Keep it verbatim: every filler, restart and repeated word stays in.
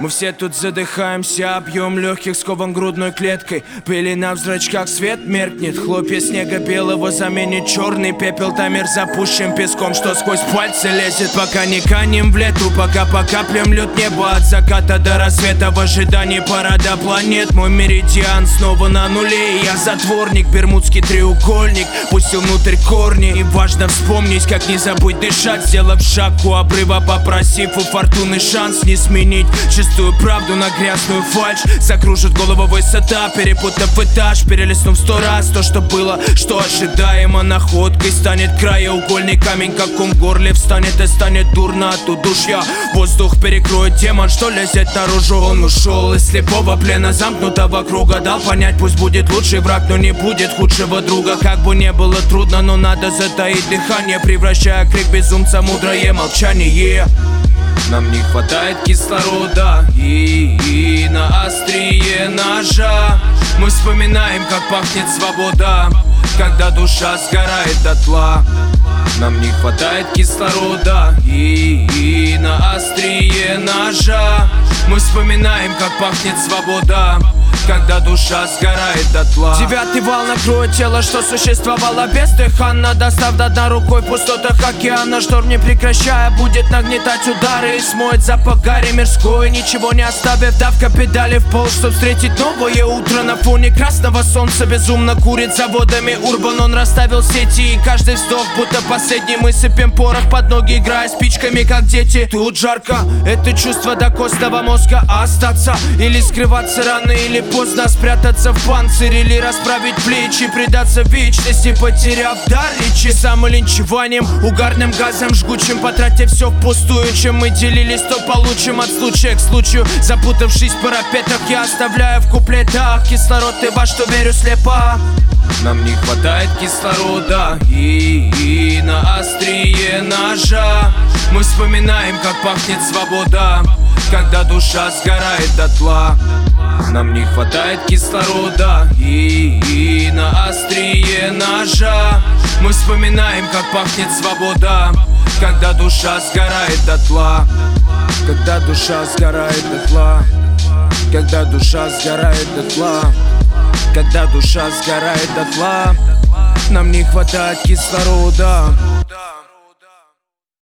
Мы все тут задыхаемся, объем легких скован грудной клеткой. Пелена в зрачках, свет меркнет. Хлопья снега белого заменит черный пепел. Тамер запущен песком, что сквозь пальцы лезет. Пока не канем в лету, пока по каплям льет небо. От заката до рассвета в ожидании парада планет. Мой меридиан снова на нуле, и я затворник. Бермудский треугольник пустил внутрь корни. И важно вспомнить, как не забыть дышать, сделав шаг у обрыва, попросив у фортуны шанс не сменить чистую правду на грязную фальшь. Закружит голову высота, перепутав этаж, перелистнув сто раз то, что было, что ожидаемо. Находкой станет краеугольный камень, как ком в горле встанет, и станет дурно от удушья. Воздух перекроет демон, что лезет наружу. Он ушел из слепого плена замкнутого круга. Дал понять, пусть будет лучший враг, но не будет худшего друга. Как бы не было трудно, но надо затаить дыхание, превращая крик безумца в мудрое молчание. Нам не хватает кислорода, и, и на острие ножа мы вспоминаем, как пахнет свобода, когда душа сгорает дотла. Нам не хватает кислорода, и, и на острие ножа мы вспоминаем, как пахнет свобода, когда душа сгорает дотла. Девятый вал накроет тело, что существовало бездыханно, достав до дна рукой в пустотах океана. Шторм не прекращая будет нагнетать удары и смоет запах гари мирской, ничего не оставив, давка педали в пол, чтоб встретить новое утро. На фоне красного солнца безумно курит заводами урбан. Он расставил сети, и каждый вздох будто последний. Мы сыпем порох под ноги, играя спичками, как дети. Тут жарко, это чувство до костного мозга. Остаться или скрываться рано или поздно, спрятаться в панцирь или расправить плечи, предаться вечности, потеряв дар речи. Самолинчеванием, угарным газом жгучим, потратив все впустую, чем мы делились, то получим от случая к случаю. Запутавшись в парапетах, я оставляю в куплетах кислород, и во что верю слепо. Нам не хватает кислорода, и, и на острие ножа мы вспоминаем, как пахнет свобода, когда душа сгорает дотла. Нам не хватает кислорода, и, и на острие ножа мы вспоминаем, как пахнет свобода, когда душа сгорает дотла. Когда душа сгорает дотла. Когда душа сгорает дотла. Когда душа сгорает дотла. Нам не хватает кислорода.